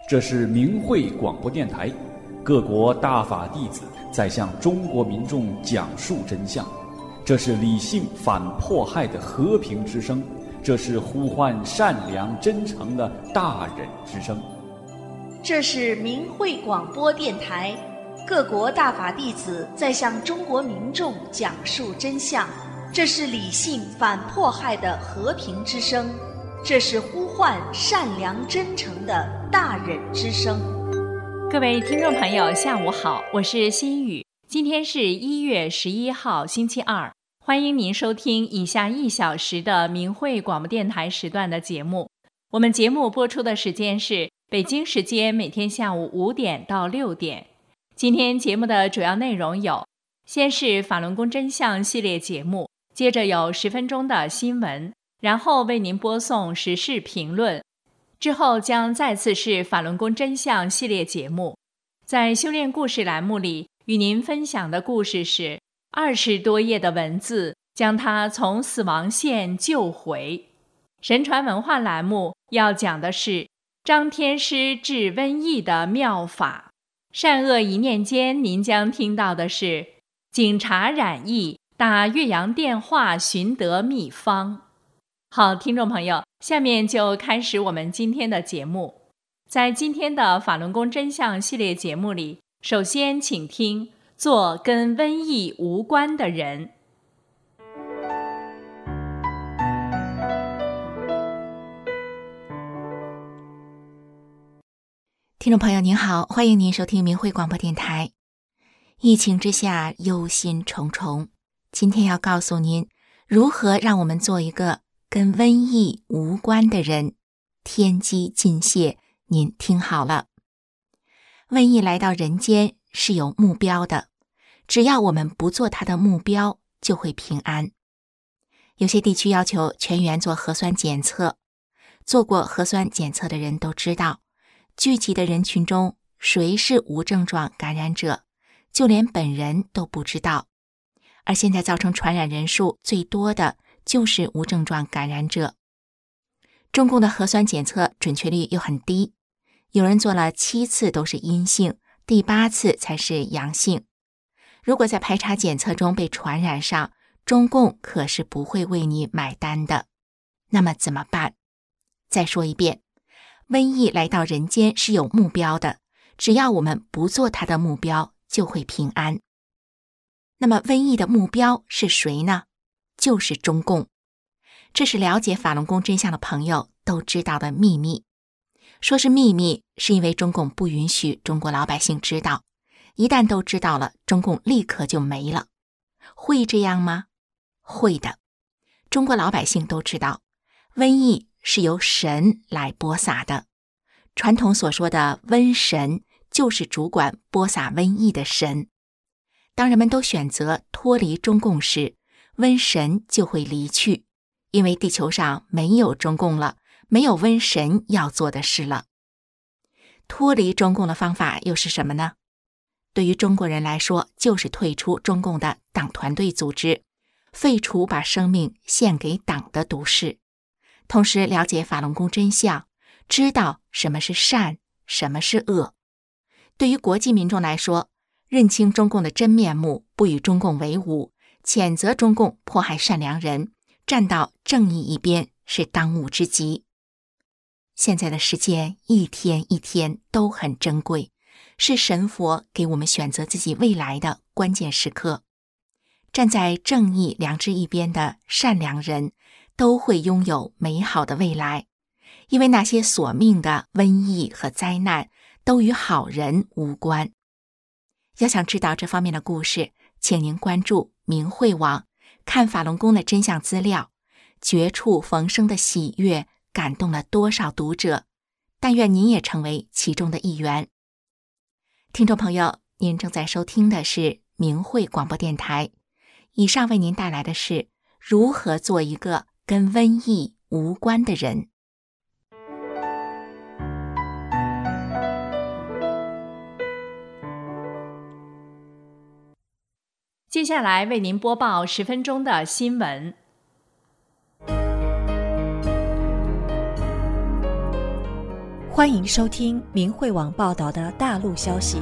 这是明慧广播电台，各国大法弟子在向中国民众讲述真相。这是理性反迫害的和平之声，这是呼唤善良真诚的大忍之声。 这是明慧广播电台，各国大法弟子在向中国民众讲述真相。这是理性反迫害的和平之声，这是呼唤善良真诚的大忍之声。 各位听众朋友，下午好，我是心雨。今天是1月11号，星期二。欢迎您收听以下1小时的明慧广播电台时段的节目。我们节目播出的时间是北京时间每天下午5点到6点。今天节目的主要内容有：先是法轮功真相系列节目，接着有10分钟的新闻，然后为您播送时事评论，之后将再次是法轮功真相系列节目。在修炼故事栏目里，与您分享的故事是20多页的文字将他从死亡线救回。神传文化栏目要讲的是张天师治瘟疫的妙法。善恶一念间，您将听到的是警察染疫打岳阳电话寻得秘方。好，听众朋友，下面就开始我们今天的节目。在今天的法轮功真相系列节目里，首先请听做跟瘟疫无关的人。 听众朋友您好，欢迎您收听明慧广播电台。疫情之下忧心忡忡，今天要告诉您如何让我们做一个跟瘟疫无关的人。天机尽泄，您听好了。瘟疫来到人间是有目标的，只要我们不做它的目标，就会平安。有些地区要求全员做核酸检测，做过核酸检测的人都知道，聚集的人群中谁是无症状感染者，就连本人都不知道。而现在造成传染人数最多的就是无症状感染者。中共的核酸检测准确率又很低，有人做了7次都是阴性，第8次才是阳性。如果在排查检测中被传染上，中共可是不会为你买单的。那么怎么办？再说一遍，瘟疫来到人间是有目标的，只要我们不做它的目标，就会平安。那么瘟疫的目标是谁呢？就是中共。这是了解法轮功真相的朋友都知道的秘密。说是秘密，是因为中共不允许中国老百姓知道，一旦都知道了，中共立刻就没了。会这样吗？会的。中国老百姓都知道，瘟疫是由神来播撒的。传统所说的瘟神，就是主管播撒瘟疫的神。当人们都选择脱离中共时，瘟神就会离去，因为地球上没有中共了，没有瘟神要做的事了。脱离中共的方法又是什么呢？对于中国人来说，就是退出中共的党团队组织，废除把生命献给党的毒誓，同时了解法轮功真相，知道什么是善，什么是恶。对于国际民众来说，认清中共的真面目，不与中共为伍，谴责中共迫害善良人，站到正义一边，是当务之急。现在的时间一天一天都很珍贵，是神佛给我们选择自己未来的关键时刻。站在正义良知一边的善良人都会拥有美好的未来，因为那些索命的瘟疫和灾难都与好人无关。要想知道这方面的故事，请您关注明慧网，看法轮功的真相资料，绝处逢生的喜悦感动了多少读者，但愿您也成为其中的一员。听众朋友，您正在收听的是明慧广播电台，以上为您带来的是如何做一个跟瘟疫无关的人。 接下来为您播报10分钟的新闻。 欢迎收听明慧网报道的大陆消息。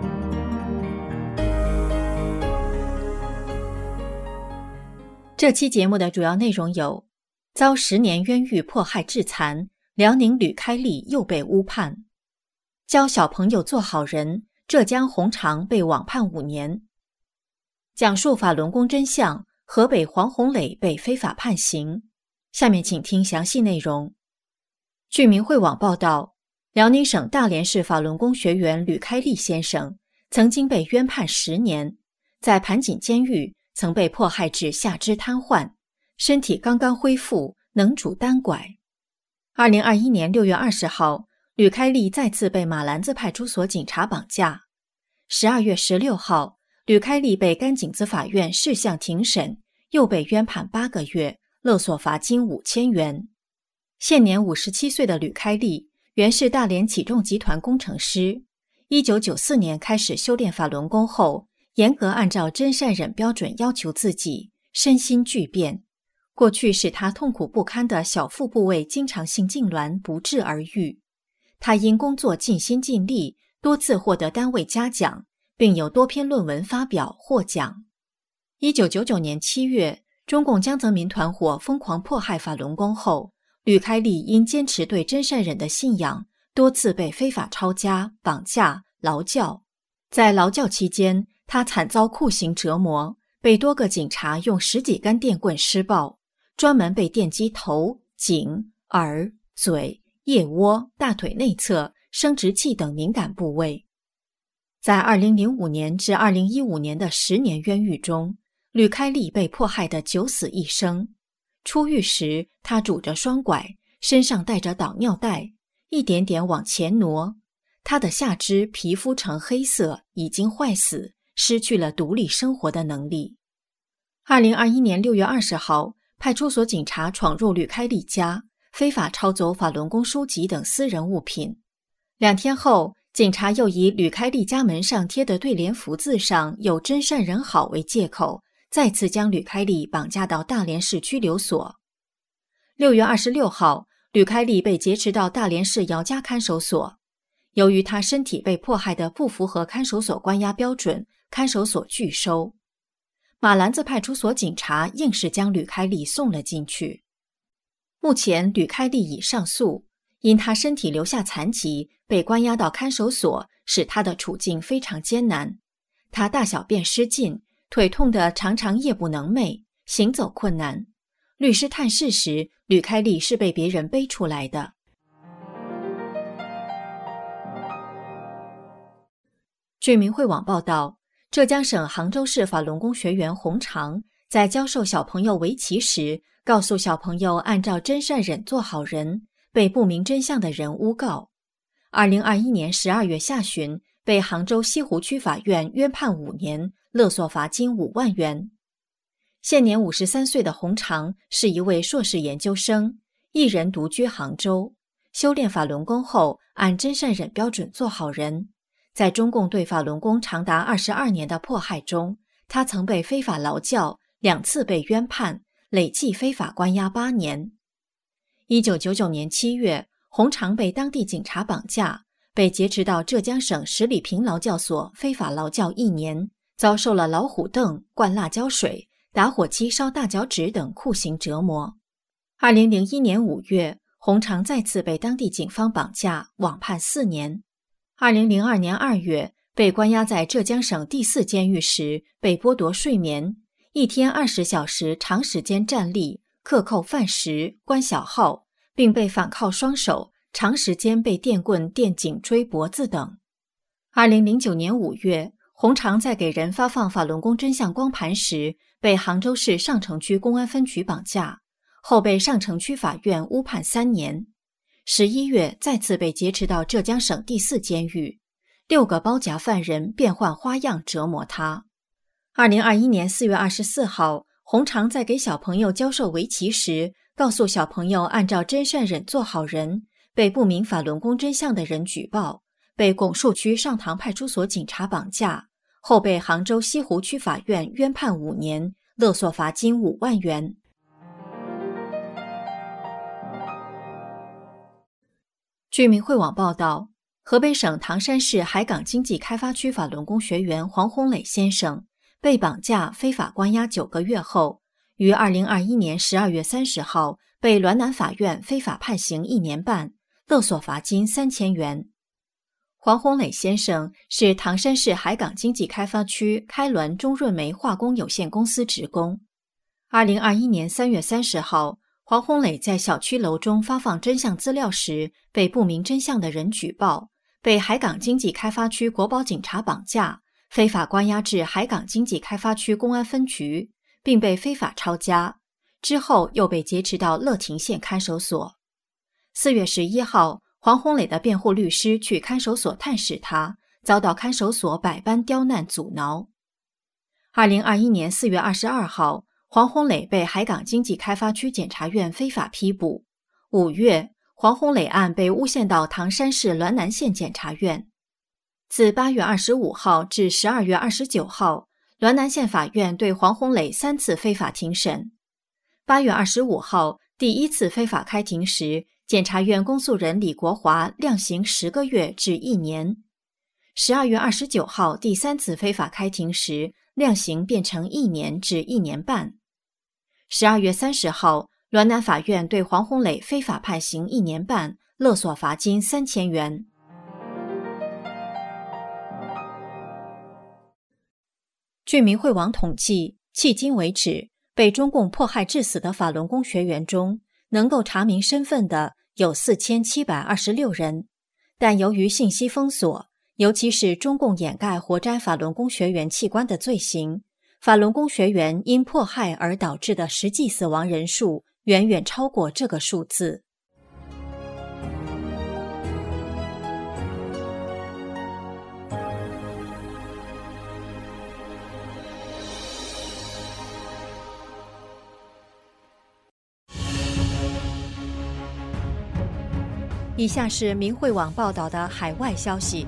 这期节目的主要内容有：遭10年冤狱迫害致残，辽宁吕开利又被诬判；教小朋友做好人，浙江红长被网判5年；讲述法轮功真相，河北黄宏磊被非法判刑。下面请听详细内容。据明慧网报道，辽宁省大连市法轮功学员吕开利先生曾经被冤判10年，在盘锦监狱曾被迫害至下肢瘫痪，身体刚刚恢复，能拄单拐。2021年6月20号，吕开利再次被马兰子派出所警察绑架。12月16号，吕开利被甘井子法院事项庭审，又被冤判8个月，勒索罚金5000元。现年57岁的吕开利原是大连启众集团工程师，1994年开始修炼法轮功后，严格按照真善忍标准要求自己，身心巨变。过去使他痛苦不堪的小腹部位经常性痉挛不治而愈。他因工作尽心尽力，多次获得单位嘉奖，并有多篇论文发表获奖。1999年7月，中共江泽民团伙疯狂迫害法轮功后，吕开利因坚持对真善忍的信仰，多次被非法抄家、绑架、劳教。在劳教期间，他惨遭酷刑折磨，被多个警察用10几根电棍施暴，专门被电击头、颈、耳、嘴、腋窝、大腿内侧、生殖器等敏感部位。在2005年至2015年的10年冤狱中，吕开利被迫害得九死一生。出狱时，他拄着双拐，身上带着导尿袋，一点点往前挪。他的下肢皮肤呈黑色，已经坏死，失去了独立生活的能力。2021年6月20号，派出所警察闯入吕开利家，非法抄走法轮功书籍等私人物品。2天后，警察又以吕开利家门上贴的对联福字上有真善人好为借口，再次将吕开利绑架到大连市拘留所。6月26号，吕开利被劫持到大连市姚家看守所。由于他身体被迫害的不符合看守所关押标准，看守所拒收。马兰子派出所警察硬是将吕开利送了进去。目前吕开利已上诉，因他身体留下残疾，被关押到看守所，使他的处境非常艰难。他大小便失禁，腿痛得常常夜不能寐，行走困难。律师探视时，吕开利是被别人背出来的。据明慧网报道，浙江省杭州市法轮功学员洪长在教授小朋友围棋时，告诉小朋友按照真善忍做好人，被不明真相的人诬告。2021年12月下旬，被杭州西湖区法院冤判5年，勒索罚金5万元。现年53岁的洪长是一位硕士研究生，一人独居杭州，修炼法轮功后，按真善忍标准做好人。在中共对法轮功长达22年的迫害中，他曾被非法劳教，2次被冤判，累计非法关押8年。1999年7月，洪长被当地警察绑架，被劫持到浙江省十里坪劳教所非法劳教1年，遭受了老虎凳、灌辣椒水、打火机烧大脚趾等酷刑折磨。2001年5月，洪长再次被当地警方绑架，网判4年。2002年2月，被关押在浙江省第4监狱时，被剥夺睡眠，一天20小时长时间站立，克扣饭食，关小号，并被反铐双手，长时间被电棍电颈椎脖子等。2009年5月，洪长在给人发放法轮功真相光盘时，被杭州市上城区公安分局绑架，后被上城区法院诬判3年。11月再次被劫持到浙江省第4监狱，6个包夹犯人变换花样折磨他。2021年4月24号，洪长在给小朋友教授围棋时，告诉小朋友按照真善忍做好人，被不明法轮功真相的人举报，被拱墅区上塘派出所警察绑架，后被杭州西湖区法院冤判5年，勒索罚金5万元。 据明慧网报道，河北省唐山市海港经济开发区法轮功学员黄洪磊先生被绑架非法关押9个月后，于2021年12月30号被滦南法院非法判刑1年半，勒索罚金3000元。黄洪磊先生是唐山市海港经济开发区开滦中润煤化工有限公司职工。2021年3月30号，黄洪磊在小区楼中发放真相资料时，被不明真相的人举报，被海港经济开发区国保警察绑架，非法关押至海港经济开发区公安分局，并被非法抄家，之后又被劫持到乐亭县看守所。4月11号，黄洪磊的辩护律师去看守所探视他，遭到看守所百般刁难阻挠。2021年4月22号，黄洪磊被海港经济开发区检察院非法批捕。5月，黄洪磊案被诬陷到唐山市滦南县检察院。自8月25号至12月29号，滦南县法院对黄洪磊3次非法庭审。8月25号，第1次非法开庭时，检察院公诉人李国华量刑10个月至1年。12月29号，第3次非法开庭时，量刑变成1年至1年半。12月30号，滦南法院对黄洪磊非法判刑1年半，勒索罚金3000元。据明慧网统计，迄今为止，被中共迫害致死的法轮功学员中，能够查明身份的有4726人，但由于信息封锁，尤其是中共掩盖活摘法轮功学员器官的罪行，法轮功学员因迫害而导致的实际死亡人数远远超过这个数字。以下是明慧网报道的海外消息，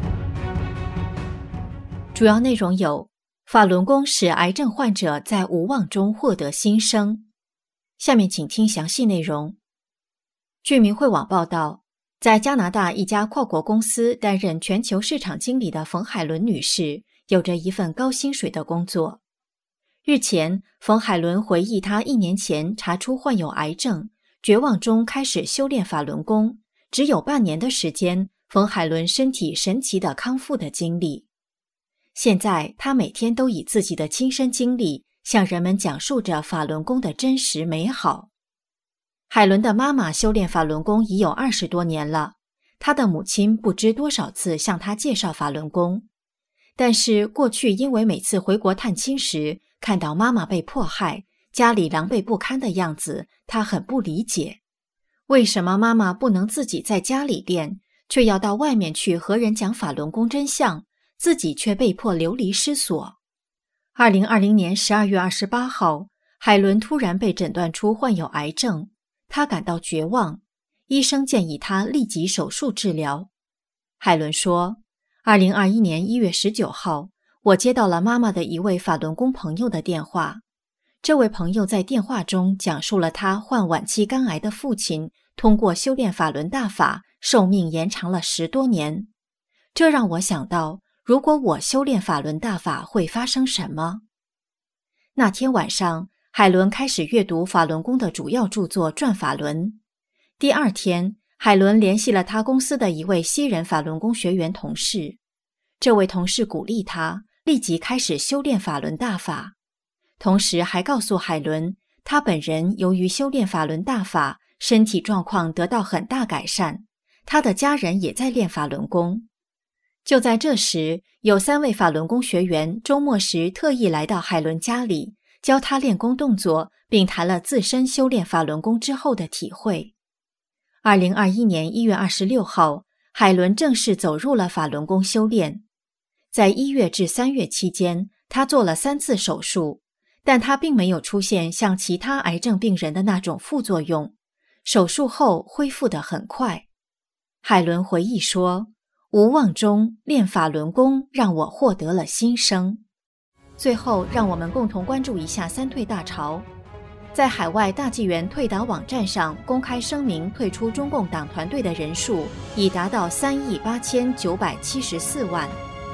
主要内容有：法轮功使癌症患者在无望中获得新生。下面请听详细内容。据明慧网报道，在加拿大一家跨国公司担任全球市场经理的冯海伦女士，有着一份高薪水的工作。日前，冯海伦回忆她1年前查出患有癌症，绝望中开始修炼法轮功，只有半年的时间，冯海伦身体神奇地康复的经历。现在，她每天都以自己的亲身经历向人们讲述着法轮功的真实美好。海伦的妈妈修炼法轮功已有20多年了，她的母亲不知多少次向她介绍法轮功，但是过去因为每次回国探亲时，看到妈妈被迫害，家里狼狈不堪的样子，她很不理解。为什么妈妈不能自己在家里练，却要到外面去和人讲法轮功真相，自己却被迫流离失所？2020年12月28号，海伦突然被诊断出患有癌症，她感到绝望，医生建议她立即手术治疗。海伦说，2021年1月19号，我接到了妈妈的一位法轮功朋友的电话。这位朋友在电话中讲述了他患晚期肝癌的父亲通过修炼法轮大法，寿命延长了10多年。这让我想到，如果我修炼法轮大法会发生什么？那天晚上，海伦开始阅读法轮功的主要著作《转法轮》。第二天，海伦联系了他公司的一位西人法轮功学员同事。这位同事鼓励他立即开始修炼法轮大法，同时还告诉海伦，他本人由于修炼法轮大法，身体状况得到很大改善，他的家人也在练法轮功。就在这时，有3位法轮功学员周末时特意来到海伦家里，教他练功动作，并谈了自身修炼法轮功之后的体会。2021年1月26号，海伦正式走入了法轮功修炼。在1月至3月期间，他做了3次手术，但他并没有出现像其他癌症病人的那种副作用，手术后恢复得很快。海伦回忆说，无望中练法轮功让我获得了新生。最后，让我们共同关注一下3退大潮。 在海外大纪元退党网站上公开声明退出中共党团队的人数已达到38974万。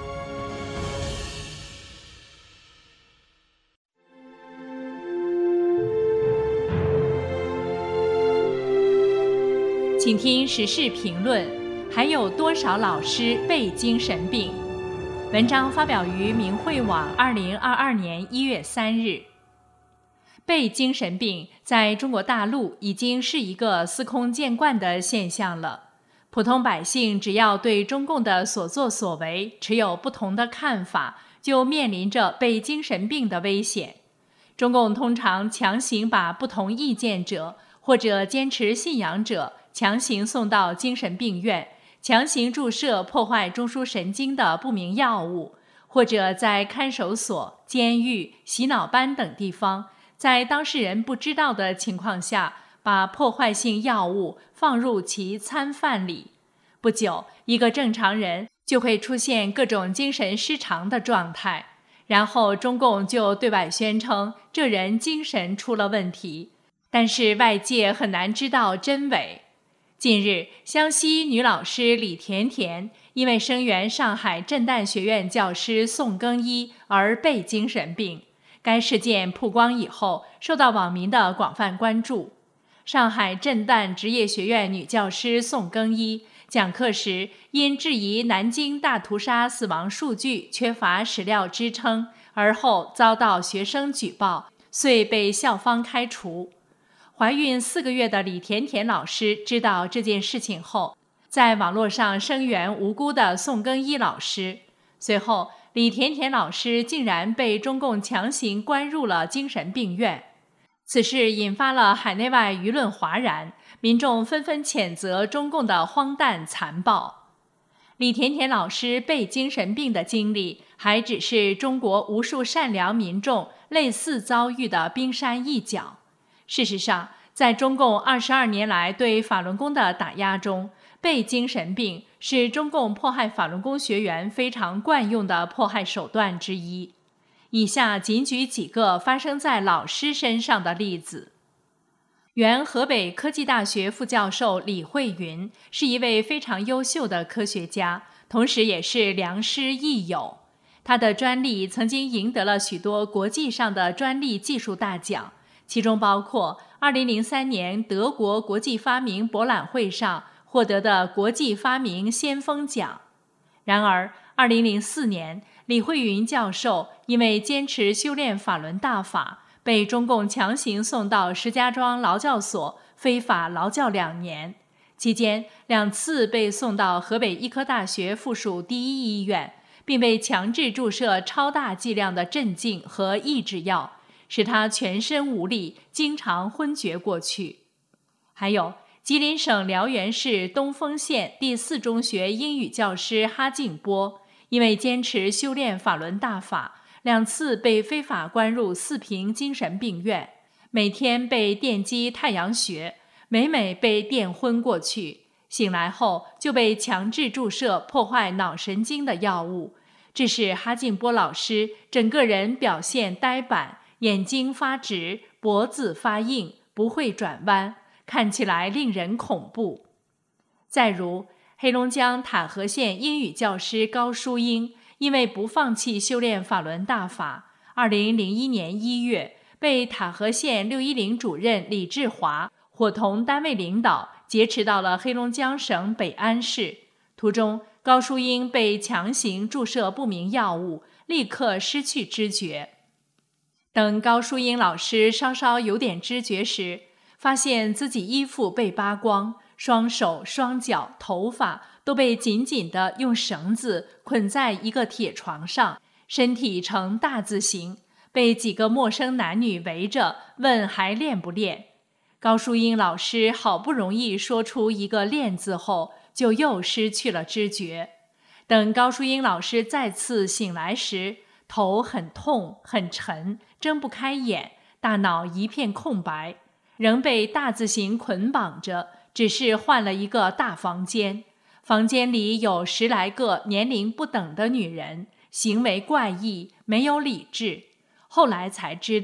请听时事评论：还有多少老师被精神病？文章发表于明慧网2022年1月3日。被精神病在中国大陆已经是一个司空见惯的现象了。普通百姓只要对中共的所作所为持有不同的看法，就面临着被精神病的危险。中共通常强行把不同意见者或者坚持信仰者强行送到精神病院，强行注射破坏中枢神经的不明药物，或者在看守所、监狱、洗脑班等地方，在当事人不知道的情况下，把破坏性药物放入其餐饭里。不久，一个正常人就会出现各种精神失常的状态，然后中共就对外宣称这人精神出了问题，但是外界很难知道真伪。近日，湘西女老师李甜甜因为声援上海震旦学院教师宋更一而被精神病。该事件曝光以后，受到网民的广泛关注。上海震旦职业学院女教师宋更一讲课时，因质疑南京大屠杀死亡数据缺乏史料支撑，而后遭到学生举报，遂被校方开除。怀孕4个月的李甜甜老师知道这件事情后，在网络上声援无辜的宋更一老师。随后，李甜甜老师竟然被中共强行关入了精神病院。此事引发了海内外舆论哗然，民众纷纷谴责中共的荒诞残暴。李甜甜老师被精神病的经历，还只是中国无数善良民众类似遭遇的冰山一角。事实上，在中共22年来对法轮功的打压中，被精神病是中共迫害法轮功学员非常惯用的迫害手段之一。以下仅举几个发生在老师身上的例子。原河北科技大学副教授李慧云是一位非常优秀的科学家，同时也是良师益友。他的专利曾经赢得了许多国际上的专利技术大奖，其中包括2003年德国国际发明博览会上获得的国际发明先锋奖。然而2004年，李慧云教授因为坚持修炼法轮大法，被中共强行送到石家庄劳教所非法劳教2年，期间2次被送到河北医科大学附属第一医院，并被强制注射超大剂量的镇静和抑制药，使他全身无力，经常昏厥过去。还有吉林省辽源市东丰县第4中学英语教师哈静波，因为坚持修炼法轮大法，2次被非法关入四平精神病院，每天被电击太阳穴，每被电昏过去，醒来后就被强制注射破坏脑神经的药物，致使哈静波老师整个人表现呆板，眼睛发直，脖子发硬，不会转弯，看起来令人恐怖。再如黑龙江塔河县英语教师高淑英，因为不放弃修炼法轮大法，2001年1月被塔河县610主任李志华伙同单位领导劫持到了黑龙江省北安市。途中，高淑英被强行注射不明药物，立刻失去知觉。等高淑英老师稍稍有点知觉时，发现自己衣服被扒光，双手、双脚、头发都被紧紧地用绳子捆在一个铁床上，身体呈大字形，被几个陌生男女围着，问还练不练。高淑英老师好不容易说出一个练字后，就又失去了知觉。等高淑英老师再次醒来时，头很痛很沉，睁不开眼，大脑一片空白，仍被大字形捆绑着，只是换了一个大房间，房间里有10来个年龄不等的女人，行为怪异，没有理智。后来才知道，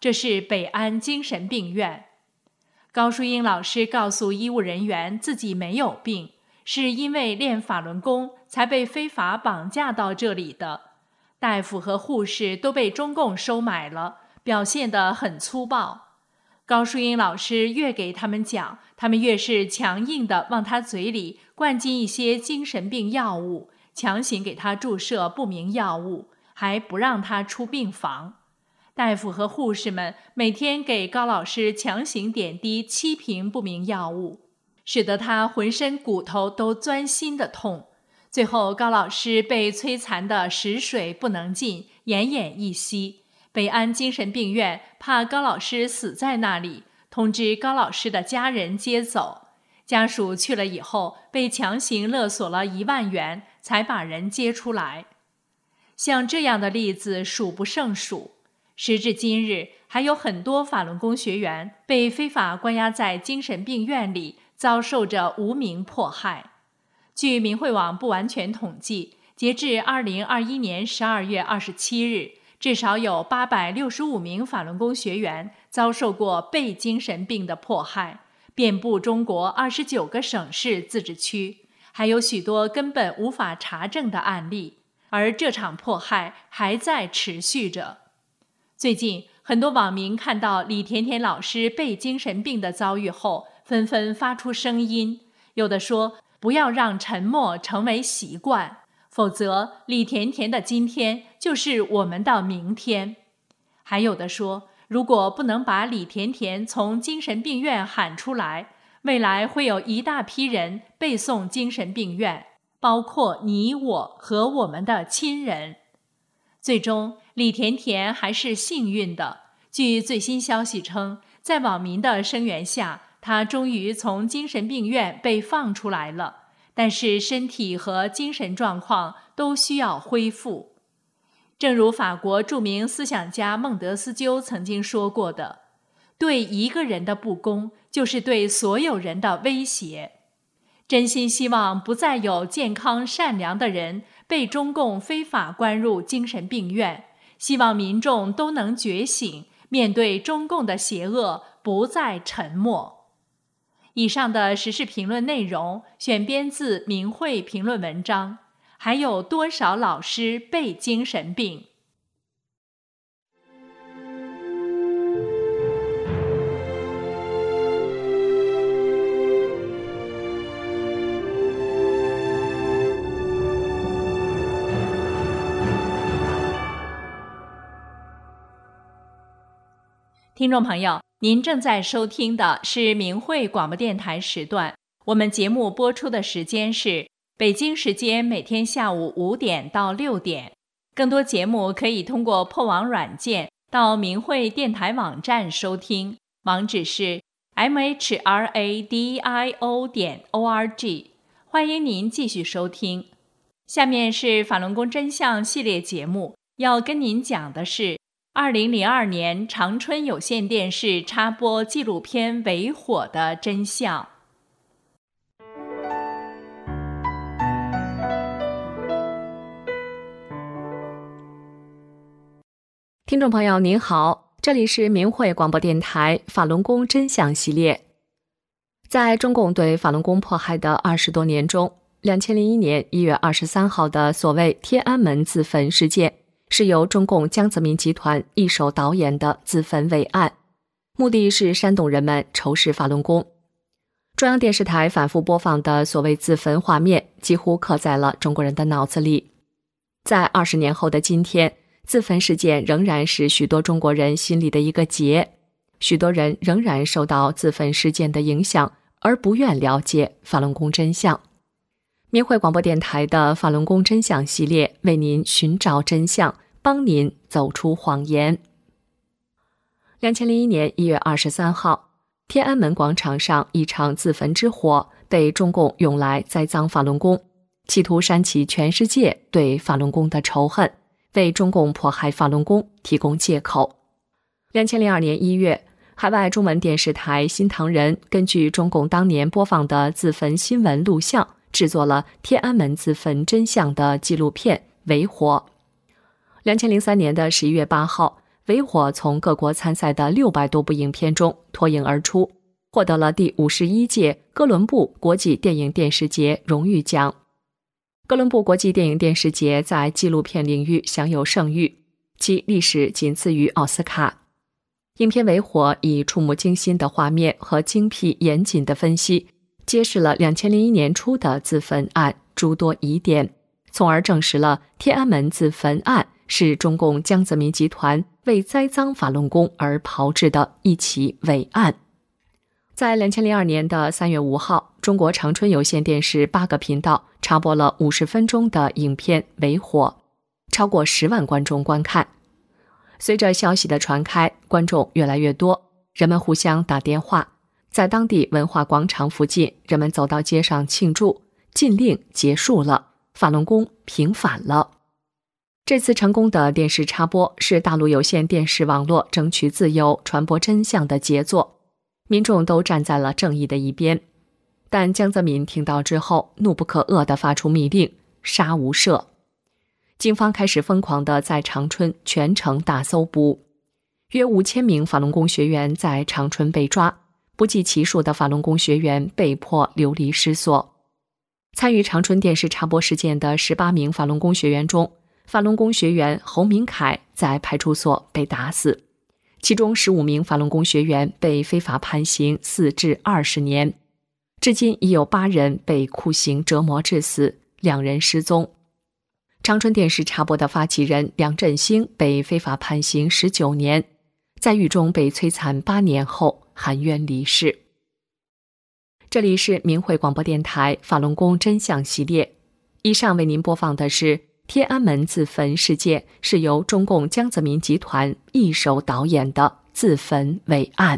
这是北安精神病院。高淑英老师告诉医务人员自己没有病，是因为练法轮功才被非法绑架到这里的。大夫和护士都被中共收买了，表现得很粗暴。高淑英老师越给他们讲，他们越是强硬地往他嘴里灌进一些精神病药物，强行给他注射不明药物，还不让他出病房。大夫和护士们每天给高老师强行点滴7瓶不明药物，使得他浑身骨头都钻心的痛。最后高老师被摧残的食水不能进，奄奄一息。北安精神病院怕高老师死在那里，通知高老师的家人接走。家属去了以后，被强行勒索了1万元，才把人接出来。像这样的例子数不胜数。时至今日，还有很多法轮功学员被非法关押在精神病院里，遭受着无名迫害。据明慧网不完全统计，截至2021年12月27日，至少有865名法轮功学员遭受过被精神病的迫害，遍布中国29个省市自治区，还有许多根本无法查证的案例，而这场迫害还在持续着。最近，很多网民看到李甜甜老师被精神病的遭遇后，纷纷发出声音，有的说不要让沉默成为习惯，否则李甜甜的今天就是我们的明天。还有的说，如果不能把李甜甜从精神病院喊出来，未来会有一大批人被送精神病院，包括你我和我们的亲人。最终，李甜甜还是幸运的。据最新消息称，在网民的声援下，她终于从精神病院被放出来了，但是身体和精神状况都需要恢复。正如法国著名思想家孟德斯鸠曾经说过的，对一个人的不公，就是对所有人的威胁。真心希望不再有健康善良的人被中共非法关入精神病院，希望民众都能觉醒，面对中共的邪恶不再沉默。以上的时事评论内容选编自明慧评论文章，还有多少老师被精神病？听众朋友，您正在收听的是明慧广播电台时段，我们节目播出的时间是北京时间每天下午5点到6点。更多节目可以通过破网软件到明慧电台网站收听，网址是 mhradio.org。欢迎您继续收听。下面是法轮功真相系列节目，要跟您讲的是2002年长春有线电视插播纪录片《为火》的真相。 听众朋友您好，这里是明慧广播电台法轮功真相系列。在中共对法轮功迫害的20多年中，2001年1月23号的所谓天安门自焚事件是由中共江泽民集团一手导演的自焚伪案，目的是煽动人们仇视法轮功。中央电视台反复播放的所谓自焚画面几乎刻在了中国人的脑子里。在20年后的今天，自焚事件仍然是许多中国人心里的一个结，许多人仍然受到自焚事件的影响，而不愿了解法轮功真相。明慧广播电台的法轮功真相系列为您寻找真相，帮您走出谎言。2001年1月23号，天安门广场上一场自焚之火被中共用来栽赃法轮功，企图煽起全世界对法轮功的仇恨，为中共迫害法轮功提供借口。2002年1月，海外中文电视台新唐人根据中共当年播放的自焚新闻录像，制作了天安门自焚真相的纪录片《为火》。2003年的11月8号， 尾火从各国参赛的600多部影片中脱颖而出，获得了第51届哥伦布国际电影电视节荣誉奖。哥伦布国际电影电视节在纪录片领域享有盛誉，其历史仅次于奥斯卡。影片《尾火》以触目惊心的画面和精辟严谨的分析，揭示了2001年初的自焚案诸多疑点，从而证实了天安门自焚案是中共江泽民集团为栽赃法轮功而炮制的一起伪案。在2002年的3月5号，中国长春有线电视8个频道插播了50分钟的影片《尾火》，超过10万观众观看。随着消息的传开，观众越来越多，人们互相打电话，在当地文化广场附近，人们走到街上庆祝，禁令结束了，法轮功平反了。这次成功的电视插播是大陆有线电视网络争取自由、传播真相的杰作，民众都站在了正义的一边。但江泽民听到之后，怒不可遏地发出密令，杀无赦。警方开始疯狂地在长春全城大搜捕，约5000名法轮功学员在长春被抓，不计其数的法轮功学员被迫流离失所。参与长春电视插播事件的18名法轮功学员中，法轮功学员侯明凯在派出所被打死，其中15名法轮功学员被非法判刑4至20年，至今已有8人被酷刑折磨致死，2人失踪。长春电视插播的发起人梁振兴被非法判刑19年，在狱中被摧残8年后含冤离世。这里是明慧广播电台法轮功真相系列，以上为您播放的是天安门自焚事件是由中共江泽民集团一手导演的自焚伪案。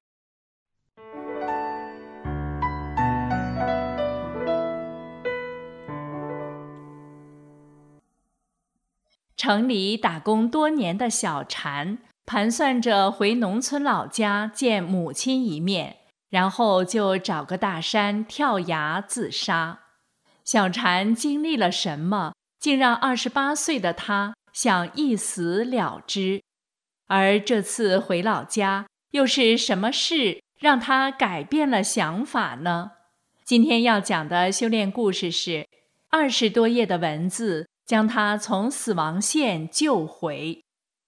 城里打工多年的小婵盘算着回农村老家见母亲一面，然后就找个大山跳崖自杀。小婵经历了什么，竟让28岁的她想一死了之？而这次回老家，又是什么事让她改变了想法呢？今天要讲的修炼故事是20多页的文字，将他从死亡线救回。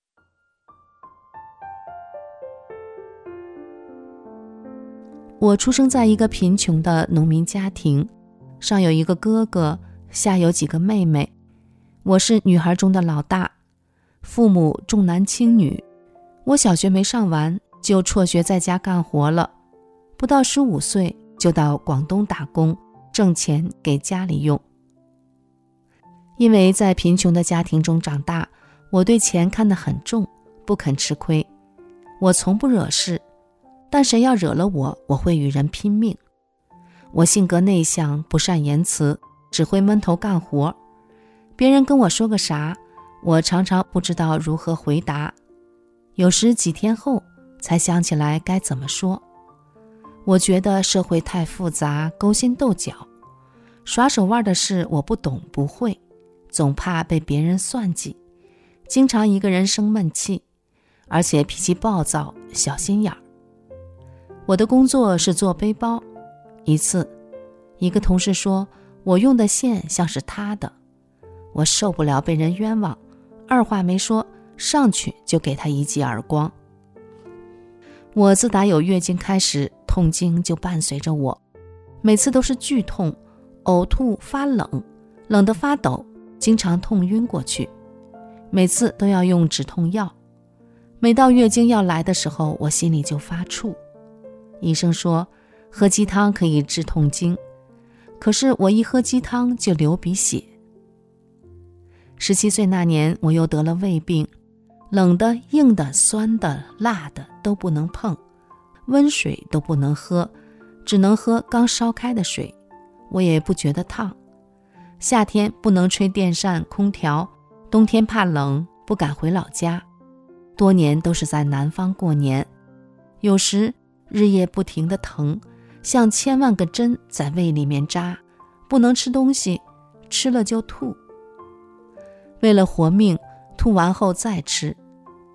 我出生在一个贫穷的农民家庭，上有一个哥哥，下有几个妹妹。我是女孩中的老大，父母重男轻女。我小学没上完就辍学在家干活了，不到15岁就到广东打工，挣钱给家里用。因为在贫穷的家庭中长大，我对钱看得很重，不肯吃亏。我从不惹事，但谁要惹了我，我会与人拼命。我性格内向，不善言辞，只会闷头干活。别人跟我说个啥，我常常不知道如何回答，有时几天后才想起来该怎么说。我觉得社会太复杂，勾心斗角，耍手腕的事我不懂不会，总怕被别人算计，经常一个人生闷气，而且脾气暴躁，小心眼儿。我的工作是做背包，一次，一个同事说我用的线像是他的，我受不了被人冤枉，二话没说，上去就给他一记耳光。我自打有月经开始，痛经就伴随着我，每次都是剧痛，呕吐，发冷，冷得发抖，经常痛晕过去，每次都要用止痛药。每到月经要来的时候，我心里就发怵。医生说喝鸡汤可以治痛经，可是我一喝鸡汤就流鼻血。17岁那年，我又得了胃病，冷的、硬的、酸的、辣的都不能碰，温水都不能喝，只能喝刚烧开的水，我也不觉得烫。夏天不能吹电扇、空调，冬天怕冷，不敢回老家。多年都是在南方过年，有时日夜不停地疼，像千万个针在胃里面扎，不能吃东西，吃了就吐。为了活命，吐完后再吃，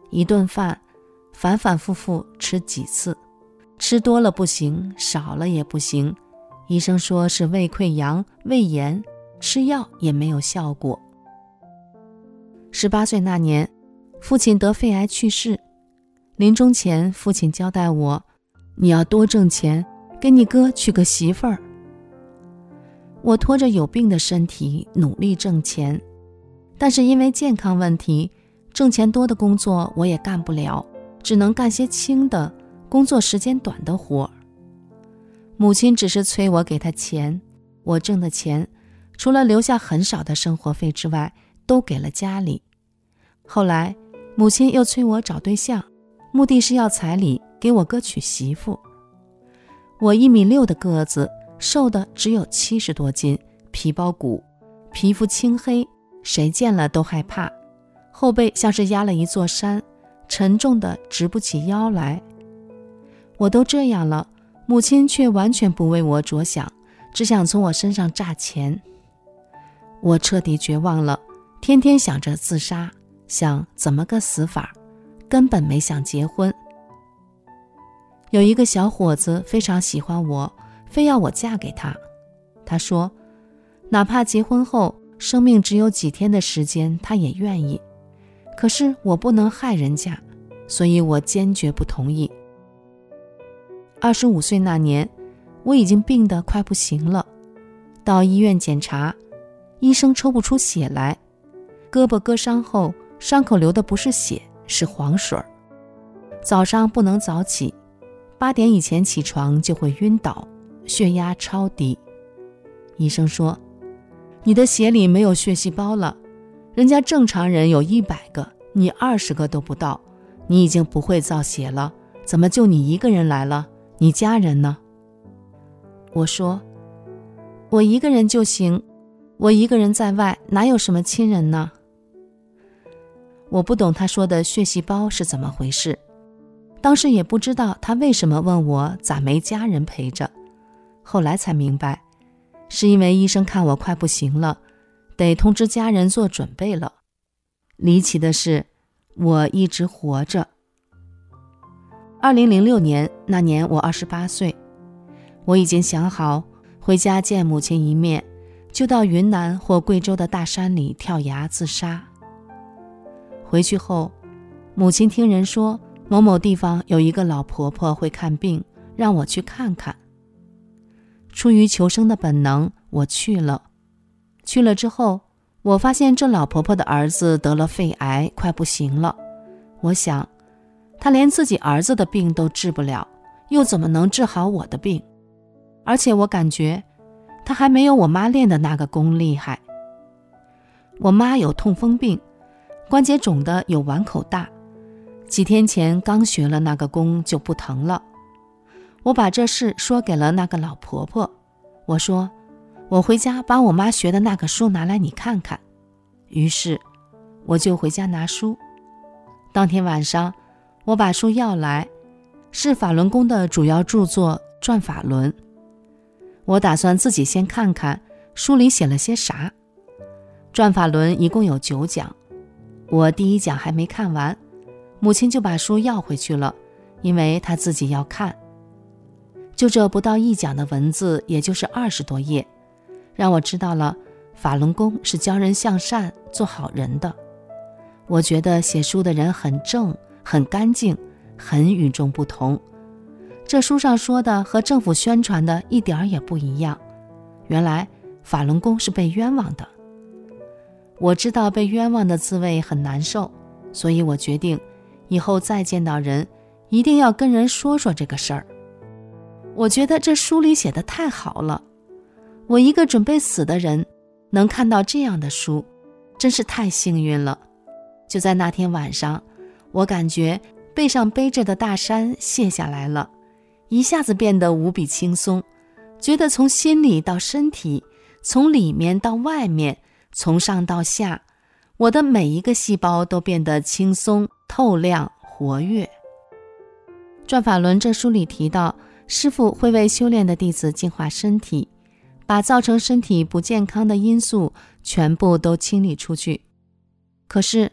一顿饭反反复复吃几次，吃多了不行，少了也不行。医生说是胃溃疡、胃炎，吃药也没有效果。18岁那年，父亲得肺癌去世。临终前，父亲交代我，你要多挣钱，给你哥娶个媳妇儿。我拖着有病的身体努力挣钱，但是因为健康问题，挣钱多的工作我也干不了，只能干些轻的，工作时间短的活。母亲只是催我给她钱，我挣的钱除了留下很少的生活费之外，都给了家里。后来母亲又催我找对象，目的是要彩礼给我哥娶媳妇。我1.6米的个子，瘦的只有70多斤，皮包骨，皮肤青黑，谁见了都害怕，后背像是压了一座山，沉重的直不起腰来。我都这样了，母亲却完全不为我着想，只想从我身上榨钱。我彻底绝望了，天天想着自杀，想怎么个死法，根本没想结婚。有一个小伙子非常喜欢我，非要我嫁给他。他说，哪怕结婚后生命只有几天的时间，他也愿意。可是我不能害人家，所以我坚决不同意。25岁那年，我已经病得快不行了，到医院检查，医生抽不出血来，胳膊割伤后，伤口流的不是血，是黄水。早上不能早起，8点以前起床就会晕倒，血压超低。医生说，你的血里没有血细胞了，人家正常人有100个，你20个都不到，你已经不会造血了，怎么就你一个人来了？你家人呢？我说，我一个人就行，我一个人在外，哪有什么亲人呢？我不懂他说的血细胞是怎么回事，当时也不知道他为什么问我咋没家人陪着，后来才明白，是因为医生看我快不行了，得通知家人做准备了。离奇的是，我一直活着。2006年那年我28岁，我已经想好回家见母亲一面，就到云南或贵州的大山里跳崖自杀。回去后，母亲听人说某某地方有一个老婆婆会看病，让我去看看。出于求生的本能，我去了。去了之后，我发现这老婆婆的儿子得了肺癌，快不行了。我想，他连自己儿子的病都治不了，又怎么能治好我的病？而且我感觉他还没有我妈练的那个功厉害。我妈有痛风病，关节肿的有碗口大，几天前刚学了那个功就不疼了。我把这事说给了那个老婆婆，我说，我回家把我妈学的那个书拿来你看看。于是我就回家拿书。当天晚上我把书要来，是法轮功的主要著作《转法轮》。我打算自己先看看书里写了些啥。《转法轮》一共有9讲，我第1讲还没看完，母亲就把书要回去了，因为她自己要看。就这不到1讲的文字，也就是20多页，让我知道了法轮功是教人向善、做好人的。我觉得写书的人很正、很干净、很与众不同。这书上说的和政府宣传的一点也不一样。原来法轮功是被冤枉的。我知道被冤枉的滋味很难受，所以我决定以后再见到人，一定要跟人说说这个事儿。我觉得这书里写的太好了，我一个准备死的人，能看到这样的书，真是太幸运了。就在那天晚上，我感觉背上背着的大山卸下来了，一下子变得无比轻松，觉得从心里到身体，从里面到外面，从上到下，我的每一个细胞都变得轻松、透亮、活跃。《转法轮》这书里提到，师父会为修炼的弟子净化身体，把造成身体不健康的因素全部都清理出去。可是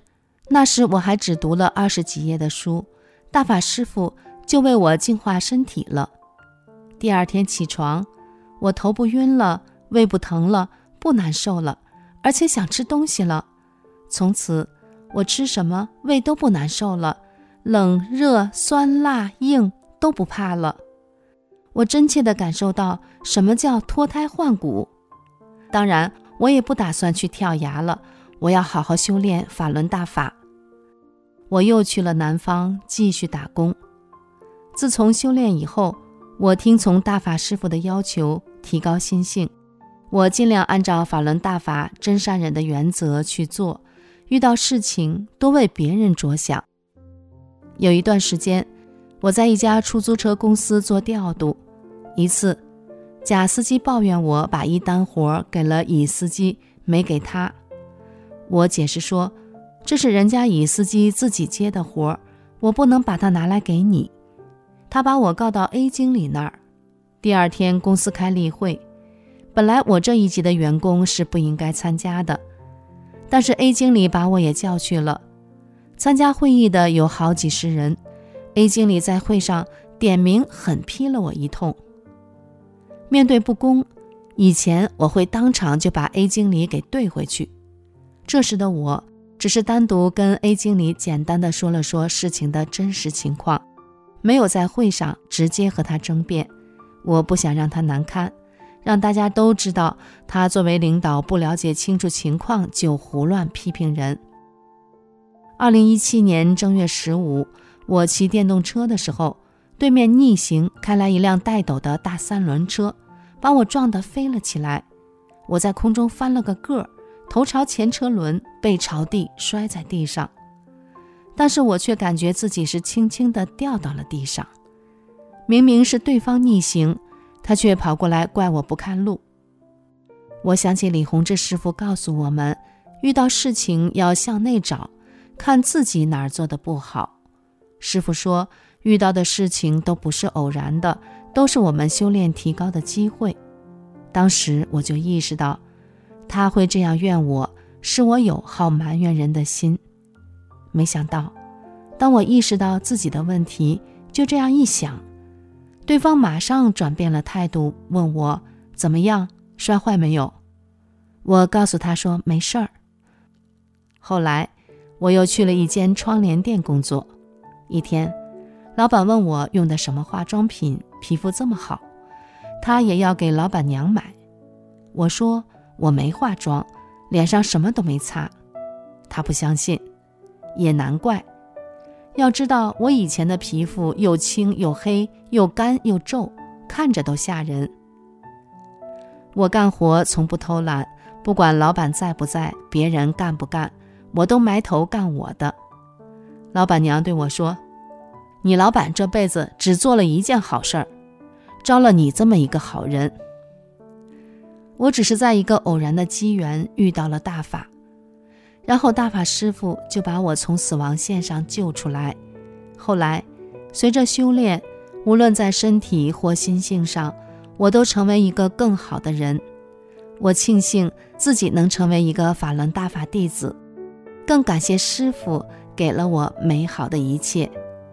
那时我还只读了20几页的书，大法师父就为我净化身体了。第二天起床，我头不晕了，胃不疼了，不难受了，而且想吃东西了。从此我吃什么胃都不难受了，冷热酸辣硬都不怕了。我真切地感受到什么叫脱胎换骨。当然我也不打算去跳崖了，我要好好修炼法轮大法。我又去了南方继续打工。自从修炼以后，我听从大法师父的要求，提高心性，我尽量按照法轮大法真善忍的原则去做，遇到事情多为别人着想。有一段时间，我在一家出租车公司做调度，一次甲司机抱怨我把一单活给了乙司机，没给他。我解释说，这是人家乙司机自己接的活，我不能把它拿来给你。他把我告到 A 经理那儿。第二天公司开例会，本来我这一级的员工是不应该参加的，但是 A 经理把我也叫去了。参加会议的有好几十人， A 经理在会上点名狠批了我一通。面对不公，以前我会当场就把 A 经理给怼回去，这时的我只是单独跟 A 经理简单的说了说事情的真实情况，没有在会上直接和他争辩。我不想让他难堪，让大家都知道他作为领导不了解清楚情况就胡乱批评人。2017年正月15，我骑电动车的时候，对面逆行开来一辆带斗的大3轮车，把我撞得飞了起来。我在空中翻了个个，头朝前车轮，背朝地摔在地上。但是我却感觉自己是轻轻地掉到了地上。明明是对方逆行，他却跑过来怪我不看路。我想起李洪志师父告诉我们，遇到事情要向内找，看自己哪儿做得不好。师父说，遇到的事情都不是偶然的，都是我们修炼提高的机会。当时我就意识到，他会这样怨我，是我有好埋怨人的心。没想到，当我意识到自己的问题，就这样一想，对方马上转变了态度，问我怎么样，摔坏没有？我告诉他说没事儿。后来我又去了一间窗帘店工作。一天，老板问我用的什么化妆品，皮肤这么好，他也要给老板娘买。我说我没化妆，脸上什么都没擦。他不相信，也难怪。要知道我以前的皮肤又青又黑，又干又皱，看着都吓人。我干活从不偷懒，不管老板在不在，别人干不干，我都埋头干我的。老板娘对我说，你老板这辈子只做了一件好事儿，招了你这么一个好人。我只是在一个偶然的机缘遇到了大法，然后大法师父就把我从死亡线上救出来。后来随着修炼，无论在身体或心性上，我都成为一个更好的人。我庆幸自己能成为一个法轮大法弟子，更感谢师父给了我美好的一切。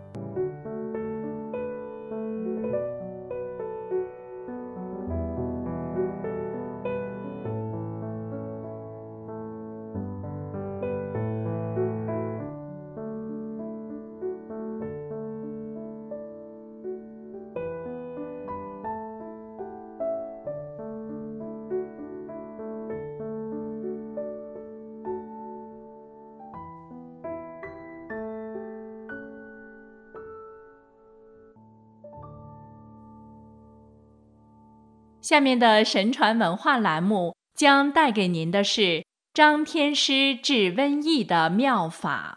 下面的神传文化栏目将带给您的是张天师治瘟疫的妙法。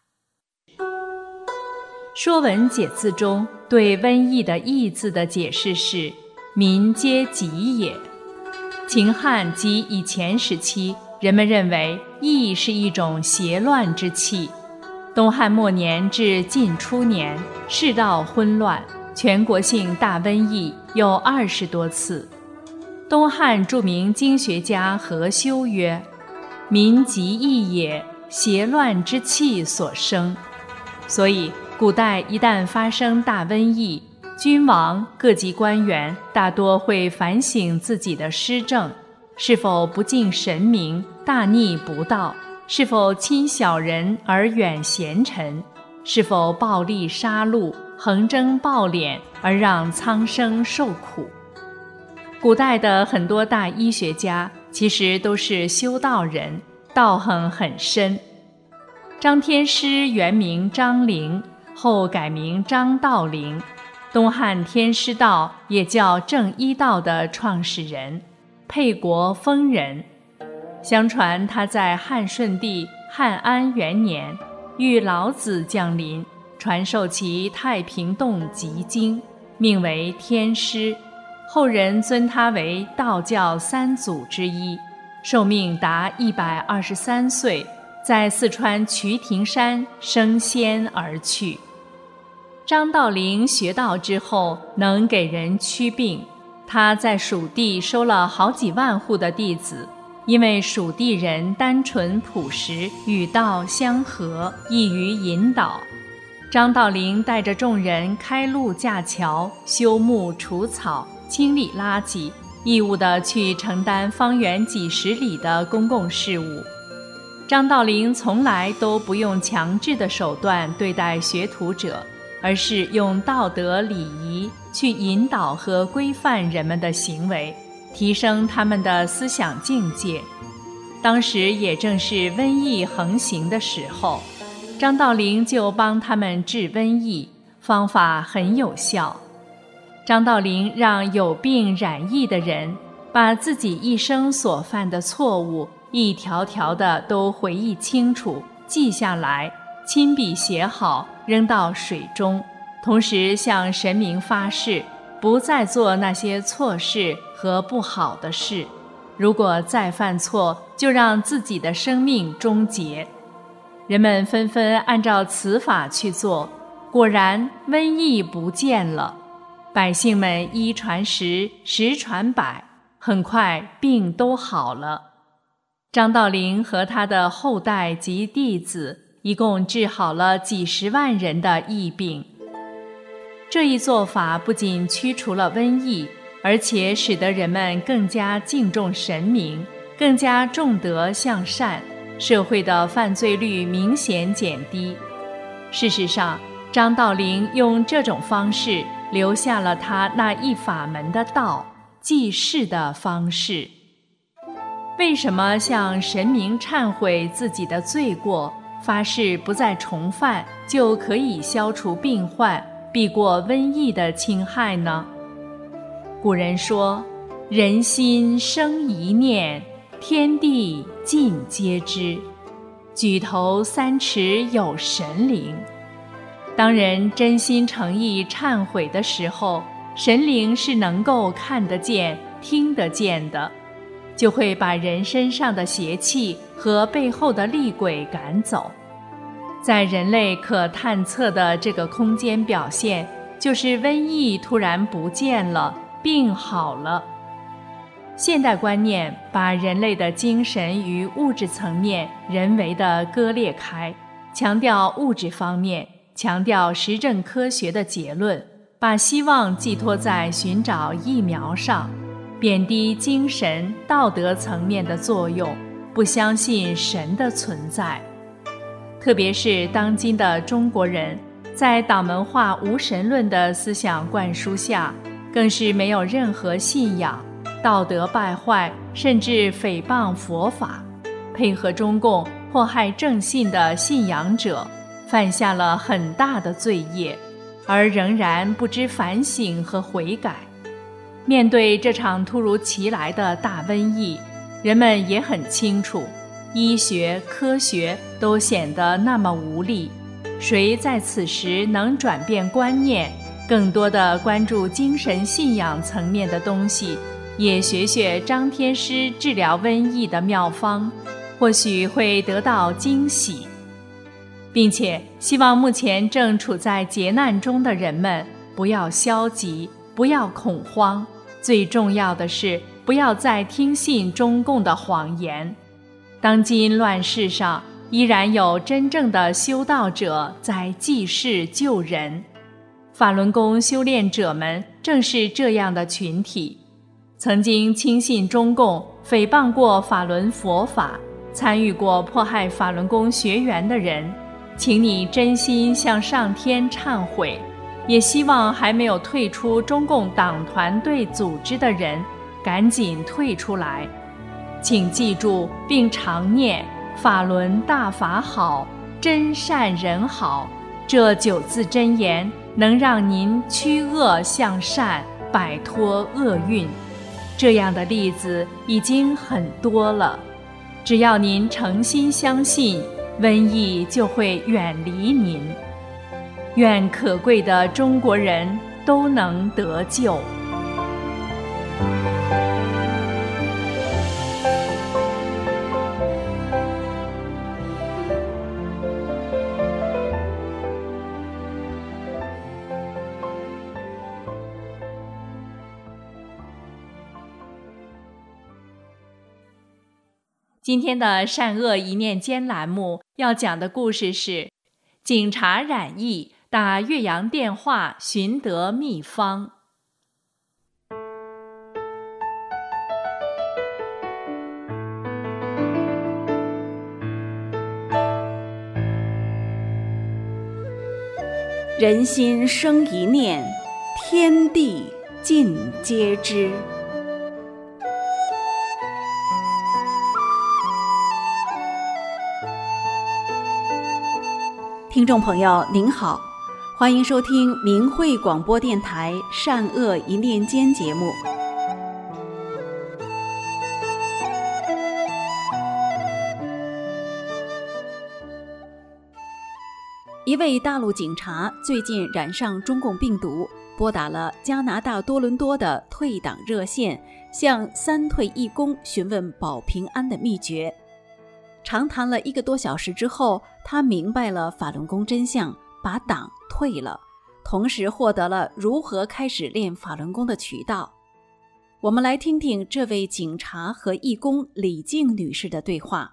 说文解字中对瘟疫的疫字的解释是民皆疾也。秦汉及以前时期，人们认为疫是一种邪乱之气。东汉末年至晋初年，世道混乱，全国性大瘟疫有20多次。东汉著名经学家何修曰：民疾疫也， 邪乱之气所生。所以古代一旦发生大瘟疫，君王各级官员大多会反省自己的施政，是否不敬神明，大逆不道，是否亲小人而远贤臣，是否暴力杀戮，横征暴敛而让苍生受苦。古代的很多大医学家其实都是修道人，道行很深。张天师原名张陵，后改名张道陵，东汉天师道也叫正一道的创始人，沛国丰人。相传他在汉顺帝汉安元年遇老子降临，传授其太平洞集经，命为天师，后人尊他为道教三祖之一，寿命达123岁，在四川渠亭山升仙而去。张道陵学道之后能给人驱病，他在蜀地收了好几万户的弟子，因为蜀地人单纯朴实，与道相合，易于引导。张道陵带着众人开路架桥，修木除草，清理垃圾，义务地去承担方圆几十里的公共事务。张道陵从来都不用强制的手段对待学徒者，而是用道德礼仪去引导和规范人们的行为，提升他们的思想境界。当时也正是瘟疫横行的时候，张道陵就帮他们治瘟疫，方法很有效。张道陵让有病染疫的人把自己一生所犯的错误一条条的都回忆清楚，记下来，亲笔写好，扔到水中，同时向神明发誓，不再做那些错事和不好的事，如果再犯错，就让自己的生命终结。人们纷纷按照此法去做，果然瘟疫不见了，百姓们一传十，十传百，很快病都好了。张道陵和他的后代及弟子一共治好了几十万人的疫病。这一做法不仅驱除了瘟疫，而且使得人们更加敬重神明，更加重德向善，社会的犯罪率明显减低。事实上，张道陵用这种方式留下了他那一法门的道，济世的方式。为什么向神明忏悔自己的罪过，发誓不再重犯，就可以消除病患，避过瘟疫的侵害呢？古人说，人心生一念，天地尽皆知，举头三尺有神灵。当人真心诚意忏悔的时候，神灵是能够看得见、听得见的，就会把人身上的邪气和背后的厉鬼赶走。在人类可探测的这个空间表现，就是瘟疫突然不见了，病好了。现代观念把人类的精神与物质层面人为地割裂开，强调物质方面，强调实证科学的结论，把希望寄托在寻找疫苗上，贬低精神道德层面的作用，不相信神的存在。特别是当今的中国人，在党文化无神论的思想灌输下，更是没有任何信仰，道德败坏，甚至诽谤佛法，配合中共迫害正信的信仰者，犯下了很大的罪业，而仍然不知反省和悔改。面对这场突如其来的大瘟疫，人们也很清楚，医学、科学都显得那么无力，谁在此时能转变观念，更多的关注精神信仰层面的东西，也学学张天师治疗瘟疫的妙方，或许会得到惊喜。并且希望目前正处在劫难中的人们不要消极，不要恐慌，最重要的是不要再听信中共的谎言。当今乱世上， 依然有真正的修道者在济世救人。法轮功修炼者们正是这样的群体。曾经轻信中共，诽谤过法轮佛法，参与过迫害法轮功学员的人，请你真心向上天忏悔，也希望还没有退出中共党团队组织的人赶紧退出来。请记住并常念法轮大法好，真善人好，这9字真言能让您驱恶向善，摆脱厄运。这样的例子已经很多了，只要您诚心相信，瘟疫就会远离您。愿可贵的中国人都能得救。今天的善恶一念间栏目要讲的故事是警察染疫打岳阳电话寻得秘方。 人心生一念，天地尽皆知。听众朋友您好，欢迎收听明慧广播电台善恶一念间节目。一位大陆警察最近染上中共病毒，拨打了加拿大多伦多的退党热线，向3退义工询问保平安的秘诀。长谈了1个多小时之后，他明白了法轮功真相，把党退了，同时获得了如何开始练法轮功的渠道。我们来听听这位警察和义工李静女士的对话。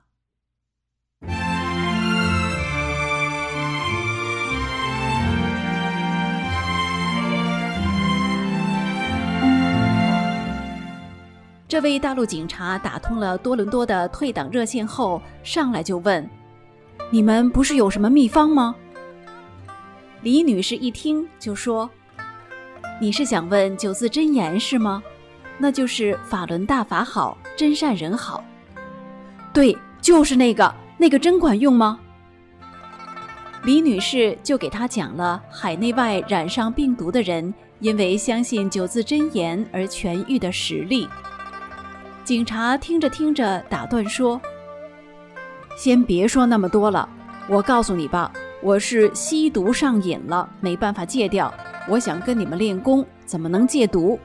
这位大陆警察打通了多伦多的退党热线后，上来就问：你们不是有什么秘方吗？李女士一听就说：你是想问9字真言是吗？那就是法轮大法好，真善人好。对，就是那个真管用吗？李女士就给他讲了海内外染上病毒的人因为相信9字真言而痊愈的实例。警察听着听着打断说：先别说那么多了，我告诉你吧，我是吸毒上瘾了，没办法戒掉，我想跟你们练功，怎么能戒毒？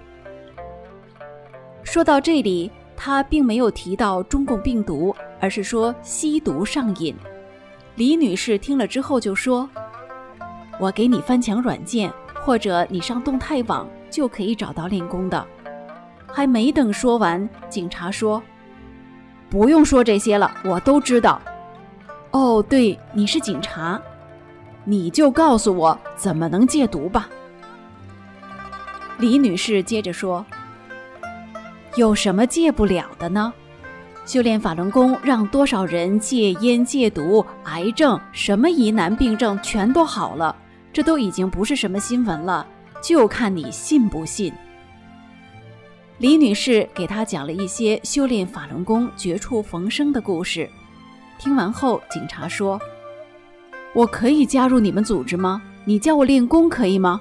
说到这里，他并没有提到中共病毒，而是说吸毒上瘾。李女士听了之后就说：我给你翻墙软件，或者你上动态网就可以找到练功的。还没等说完，警察说：不用说这些了，我都知道。哦，对，你是警察，你就告诉我怎么能戒毒吧。李女士接着说：有什么戒不了的呢？修炼法轮功让多少人戒烟戒毒，癌症什么疑难病症全都好了，这都已经不是什么新闻了，就看你信不信。李女士给他讲了一些修炼法轮功绝处逢生的故事。听完后，警察说：我可以加入你们组织吗？你教我练功可以吗？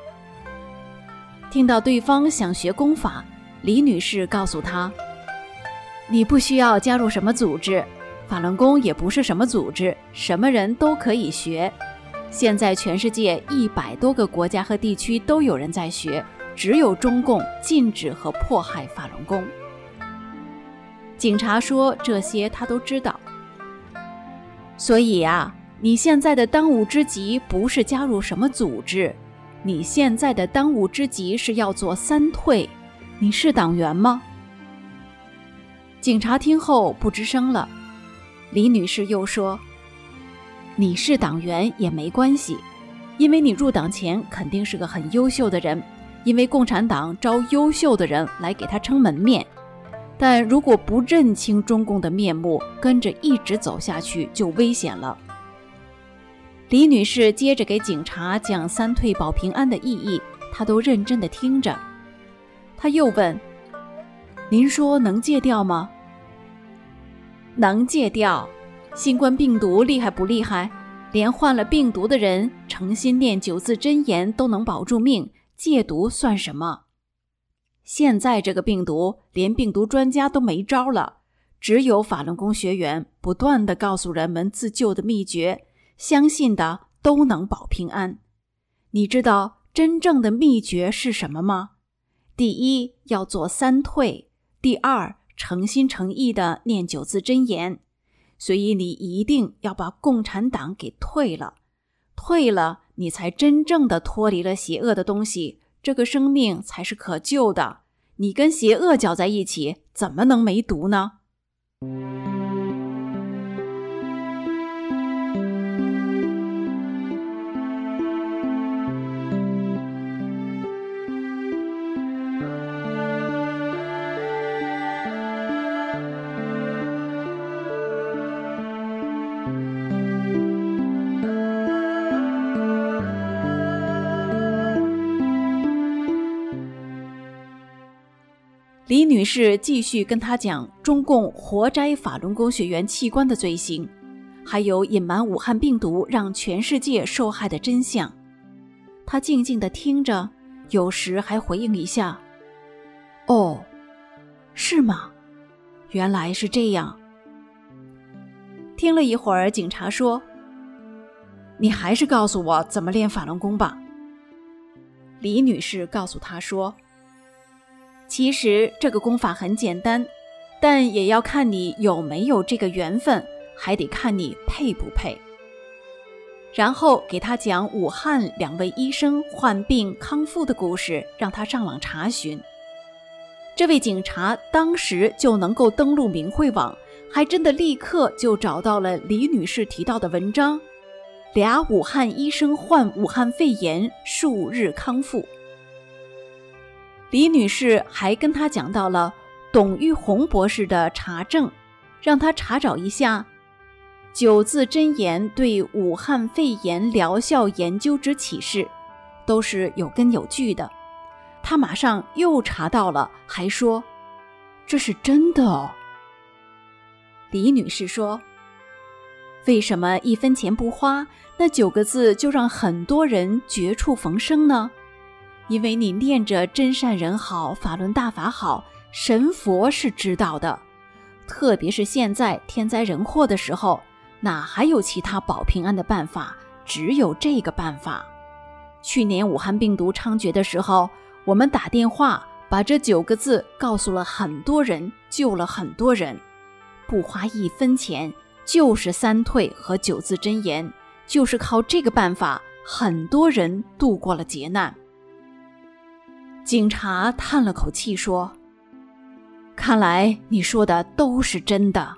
听到对方想学功法，李女士告诉他：你不需要加入什么组织，法轮功也不是什么组织，什么人都可以学。现在全世界100多个国家和地区都有人在学，只有中共禁止和迫害法轮功。警察说这些他都知道。所以啊，你现在的当务之急不是加入什么组织，你现在的当务之急是要做3退。你是党员吗？警察听后不吱声了。李女士又说： 你是党员也没关系，因为你入党前肯定是个很优秀的人，因为共产党招优秀的人来给他撑门面。但如果不认清中共的面目，跟着一直走下去就危险了。李女士接着给警察讲三退保平安的意义，她都认真地听着。她又问：您说能戒掉吗？能戒掉。新冠病毒厉害不厉害？连患了病毒的人诚心念9字真言都能保住命，戒毒算什么？现在这个病毒连病毒专家都没招了，只有法轮功学员不断地告诉人们自救的秘诀，相信的都能保平安。你知道真正的秘诀是什么吗？第一，要做3退；第二，诚心诚意地念9字真言。所以你一定要把共产党给退了，退了你才真正的脱离了邪恶的东西，这个生命才是可救的。你跟邪恶搅在一起，怎么能没毒呢？李女士继续跟他讲中共活摘法轮功学员器官的罪行，还有隐瞒武汉病毒让全世界受害的真相。他静静地听着，有时还回应一下：哦，是吗？原来是这样。听了一会儿，警察说：你还是告诉我怎么练法轮功吧。李女士告诉他说：其实这个功法很简单，但也要看你有没有这个缘分，还得看你配不配。然后给他讲武汉2位医生患病康复的故事，让他上网查询。这位警察当时就能够登录明慧网，还真的立刻就找到了李女士提到的文章，2武汉医生患武汉肺炎数日康复。李女士还跟他讲到了董玉红博士的查证，让他查找一下9字真言对武汉肺炎疗效研究之启示，都是有根有据的。他马上又查到了，还说这是真的哦。李女士说：为什么1分钱不花，那9个字就让很多人绝处逢生呢？因为你念着真善人好，法轮大法好，神佛是知道的。特别是现在天灾人祸的时候，哪还有其他保平安的办法，只有这个办法。去年武汉病毒猖獗的时候，我们打电话把这9个字告诉了很多人，救了很多人。不花1分钱，就是3退和9字真言，就是靠这个办法，很多人度过了劫难。警察叹了口气说：看来你说的都是真的。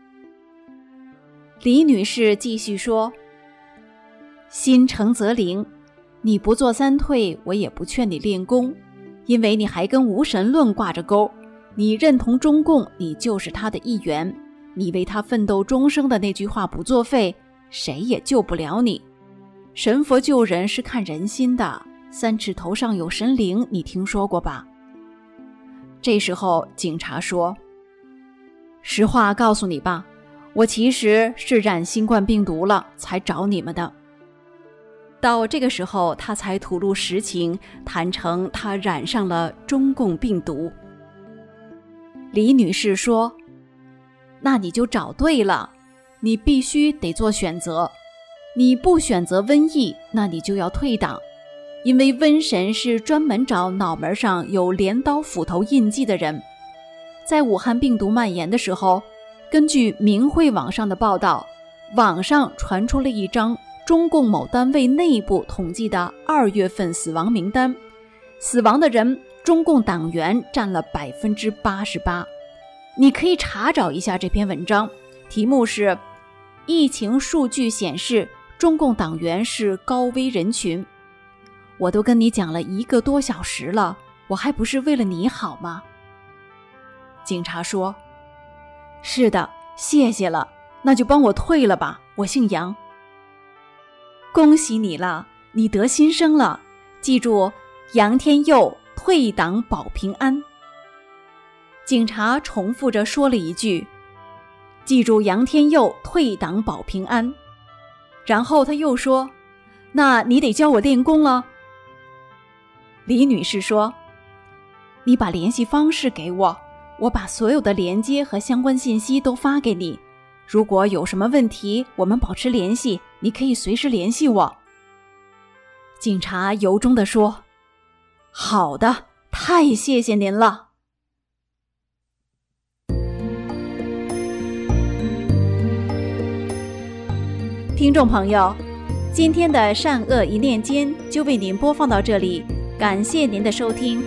李女士继续说：心诚则灵，你不做3退，我也不劝你练功，因为你还跟无神论挂着钩。你认同中共，你就是他的一员，你为他奋斗终生的那句话不作废，谁也救不了你。神佛救人是看人心的，3尺头上有神灵，你听说过吧？这时候警察说：实话告诉你吧，我其实是染新冠病毒了才找你们的。到这个时候他才吐露实情，坦诚他染上了中共病毒。李女士说：那你就找对了，你必须得做选择，你不选择瘟疫，那你就要退党。因为瘟神是专门找脑门上有镰刀斧头印记的人。在武汉病毒蔓延的时候，根据明慧网上的报道，网上传出了一张中共某单位内部统计的2月份死亡名单，死亡的人中共党员占了 88%。 你可以查找一下这篇文章，题目是疫情数据显示中共党员是高危人群。我都跟你讲了1个多小时了，我还不是为了你好吗？警察说，是的，谢谢了，那就帮我退了吧，我姓杨。恭喜你了，你得新生了，记住，杨天佑退党保平安。警察重复着说了一句，记住杨天佑退党保平安。然后他又说，那你得教我练功了。李女士说，你把联系方式给我，我把所有的连接和相关信息都发给你，如果有什么问题，我们保持联系，你可以随时联系我。警察由衷地说，好的，太谢谢您了。听众朋友，今天的善恶一念间就为您播放到这里，感谢您的收听。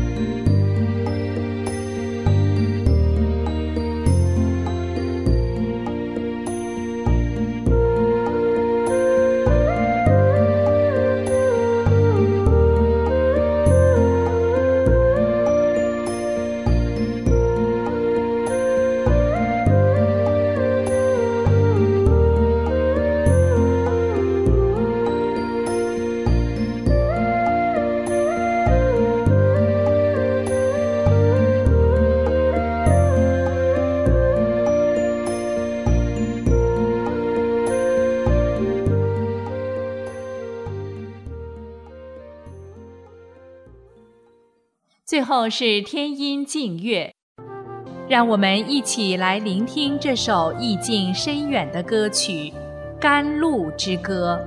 最后是天音静乐，让我们一起来聆听这首意境深远的歌曲《甘露之歌》。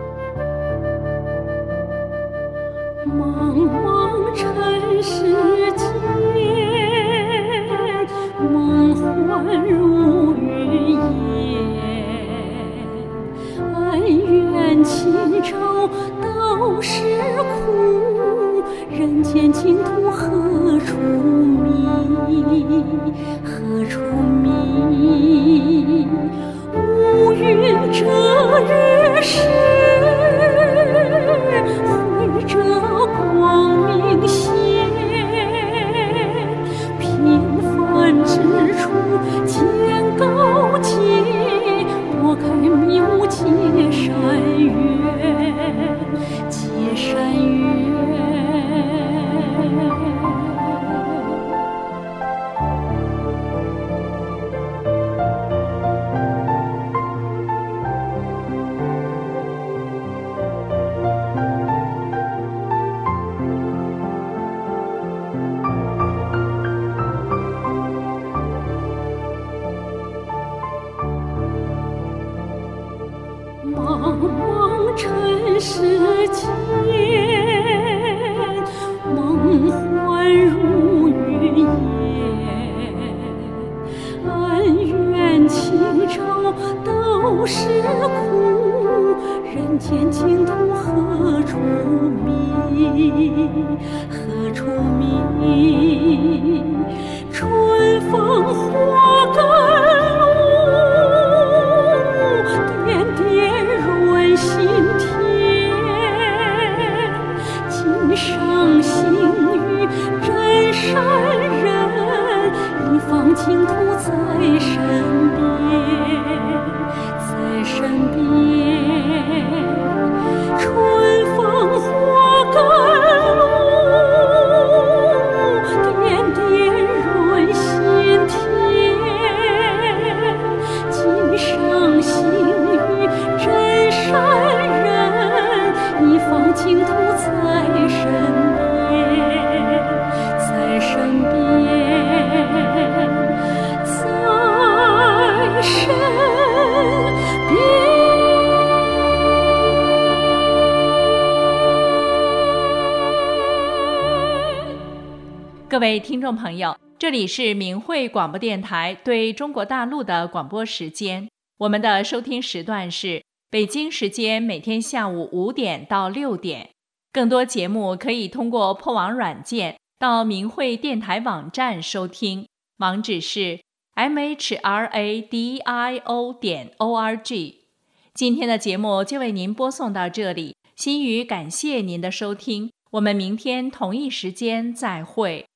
茫茫尘世间，梦幻如云烟，恩怨情仇都是苦，人间净土何处觅？何处觅？乌云遮日时，绘着光明线。平凡之处见高洁，拨开迷雾结善缘，结善缘。茫茫尘世间，梦幻如云烟，恩怨情仇都是苦，人间净土何处觅？何处觅？春风花甘露，点点润心田。今生幸遇真善人，一方净土在身边，在身边。春风花甘露，点点润心田。今生幸遇真善人，一方净土在身边，在身边，在身边。 各位听众朋友，这里是明慧广播电台对中国大陆的广播时间。我们的收听时段是北京时间每天下午5点到6点。更多节目可以通过破网软件到明慧电台网站收听，网址是 mhradio.org。今天的节目就为您播送到这里，心语感谢您的收听，我们明天同一时间再会。